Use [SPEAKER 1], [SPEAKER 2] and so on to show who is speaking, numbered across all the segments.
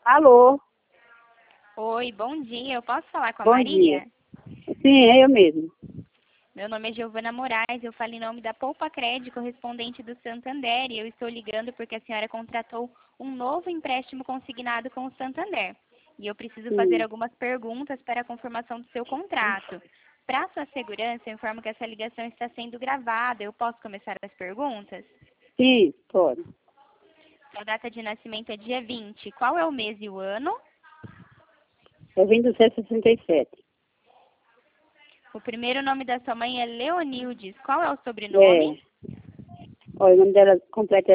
[SPEAKER 1] Alô,
[SPEAKER 2] Oi, bom dia. Eu posso falar com a
[SPEAKER 1] bom
[SPEAKER 2] Maria?
[SPEAKER 1] dia. Sim, é eu mesmo.
[SPEAKER 2] Meu nome é Giovana Moraes, eu falo em nome da Poupa Crédito, correspondente do Santander, e eu estou ligando porque a senhora contratou um novo empréstimo consignado com o Santander. E eu preciso fazer
[SPEAKER 1] Sim,
[SPEAKER 2] algumas perguntas para a confirmação do seu contrato. Para sua segurança, eu informo que essa ligação está sendo gravada. Eu posso começar as perguntas?
[SPEAKER 1] sim, pode.
[SPEAKER 2] Sua data de nascimento é dia 20. Qual é o mês e o ano?
[SPEAKER 1] Eu vim do 167.
[SPEAKER 2] O primeiro nome da sua mãe é Leonildes. Qual é o
[SPEAKER 1] É,
[SPEAKER 2] sobrenome?
[SPEAKER 1] olha, o nome dela completo é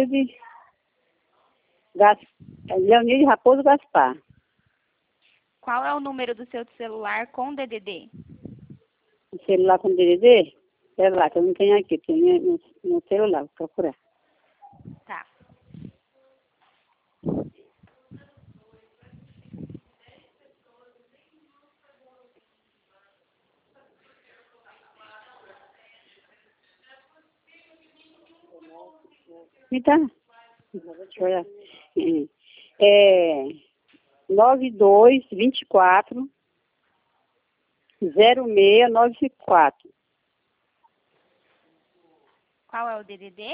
[SPEAKER 1] Leonilde Raposo Gaspar.
[SPEAKER 2] Qual é o número do seu celular com DDD?
[SPEAKER 1] O celular com DDD? Espera lá, que eu não tenho aqui, tenho no celular, vou procurar.
[SPEAKER 2] Tá.
[SPEAKER 1] Me dá. Deixa eu olhar. É 9224 0694
[SPEAKER 2] Qual é o DDD?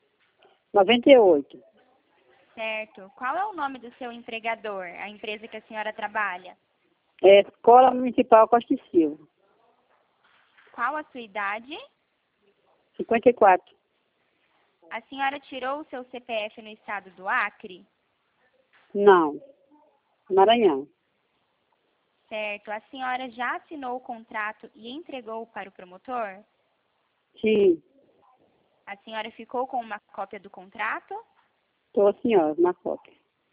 [SPEAKER 1] 98.
[SPEAKER 2] Certo. Qual é o nome do seu empregador, a empresa que a senhora trabalha?
[SPEAKER 1] É Escola Municipal Costa e Silva.
[SPEAKER 2] Qual a sua idade?
[SPEAKER 1] 54.
[SPEAKER 2] A senhora tirou o seu CPF no estado do Acre?
[SPEAKER 1] Não. Maranhão.
[SPEAKER 2] Certo. A senhora já assinou o contrato e entregou para o promotor?
[SPEAKER 1] Sim.
[SPEAKER 2] A senhora ficou com uma cópia do contrato?
[SPEAKER 1] Estou, senhora, na cópia.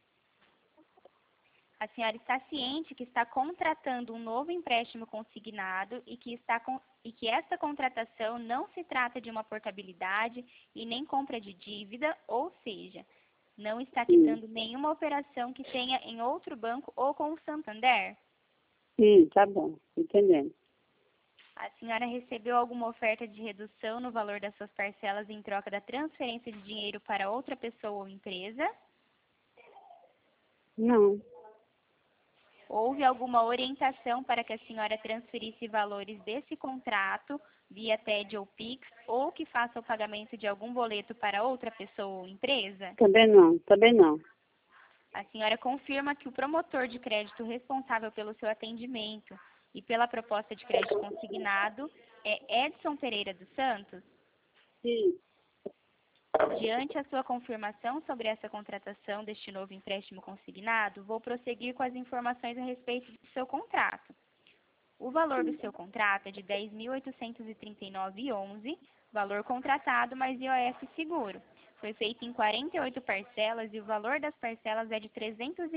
[SPEAKER 2] A senhora está ciente que está contratando um novo empréstimo consignado e que esta contratação não se trata de uma portabilidade e nem compra de dívida, ou seja, não está
[SPEAKER 1] Sim.
[SPEAKER 2] quitando nenhuma operação que tenha em outro banco ou com o Santander?
[SPEAKER 1] Sim, tá bom. Entendendo.
[SPEAKER 2] A senhora recebeu alguma oferta de redução no valor das suas parcelas em troca da transferência de dinheiro para outra pessoa ou empresa?
[SPEAKER 1] Não.
[SPEAKER 2] Houve alguma orientação para que a senhora transferisse valores desse contrato via TED ou Pix ou que faça o pagamento de algum boleto para outra pessoa ou empresa?
[SPEAKER 1] Também não. Também não.
[SPEAKER 2] A senhora confirma que o promotor de crédito responsável pelo seu atendimento e pela proposta de crédito consignado é Edson Pereira dos Santos?
[SPEAKER 1] Sim.
[SPEAKER 2] Diante a sua confirmação sobre essa contratação deste novo empréstimo consignado, vou prosseguir com as informações a respeito do seu contrato. O valor do seu contrato é de R$ 10.839,11, valor contratado mais IOF seguro. Foi feito em 48 parcelas e o valor das parcelas é de R$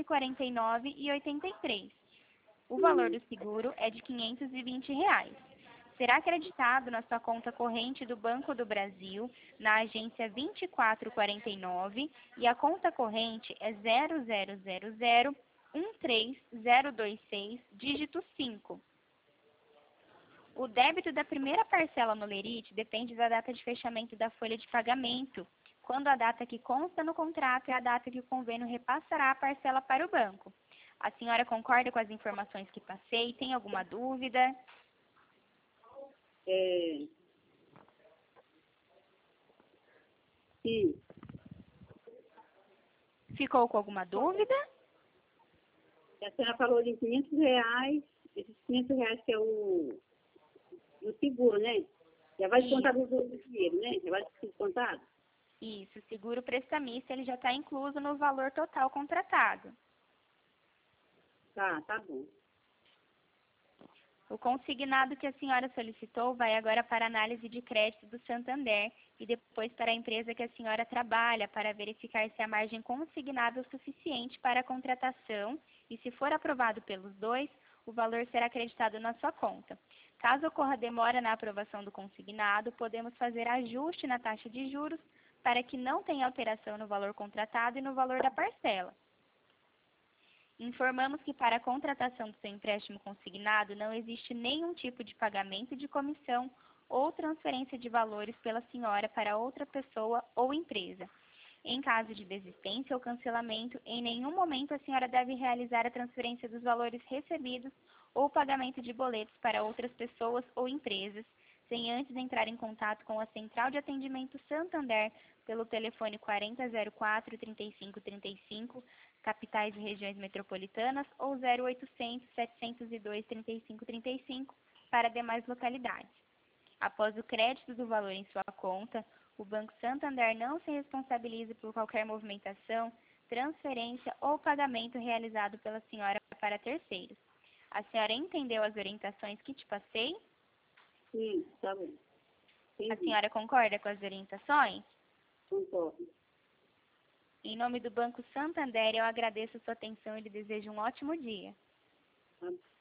[SPEAKER 2] 349,83. O valor do seguro é de R$ 520. Será acreditado na sua conta corrente do Banco do Brasil, na agência 2449, e a conta corrente é 000013026, dígito 5. O débito da primeira parcela no Lerite depende da data de fechamento da folha de pagamento, quando a data que consta no contrato é a data que o convênio repassará a parcela para o banco. A senhora concorda com as informações que passei? Tem alguma dúvida?
[SPEAKER 1] É... Sim.
[SPEAKER 2] Ficou com alguma dúvida?
[SPEAKER 1] A senhora falou de R$ 500. Esses R$ 500 que é o seguro, né? Já vai descontar do dinheiro, né? Já vai descontar?
[SPEAKER 2] Isso, o seguro prestamista ele já está incluso no valor total contratado.
[SPEAKER 1] Tá bom.
[SPEAKER 2] O consignado que a senhora solicitou vai agora para análise de crédito do Santander e depois para a empresa que a senhora trabalha para verificar se a margem consignada é o suficiente para a contratação e, se for aprovado pelos dois, o valor será acreditado na sua conta. Caso ocorra demora na aprovação do consignado, podemos fazer ajuste na taxa de juros para que não tenha alteração no valor contratado e no valor da parcela. Informamos que para a contratação do seu empréstimo consignado não existe nenhum tipo de pagamento de comissão ou transferência de valores pela senhora para outra pessoa ou empresa. Em caso de desistência ou cancelamento, em nenhum momento a senhora deve realizar a transferência dos valores recebidos ou pagamento de boletos para outras pessoas ou empresas, sem antes entrar em contato com a Central de Atendimento Santander pelo telefone 4004-3535, capitais e regiões metropolitanas, ou 0800-702-3535 para demais localidades. Após o crédito do valor em sua conta, o Banco Santander não se responsabiliza por qualquer movimentação, transferência ou pagamento realizado pela senhora para terceiros. A senhora entendeu as orientações que te passei?
[SPEAKER 1] Sim, tá bom.
[SPEAKER 2] A
[SPEAKER 1] Entendi.
[SPEAKER 2] senhora concorda com as orientações?
[SPEAKER 1] Concordo.
[SPEAKER 2] Em nome do Banco Santander, eu agradeço a sua atenção e lhe desejo um ótimo dia.
[SPEAKER 1] Tá bom.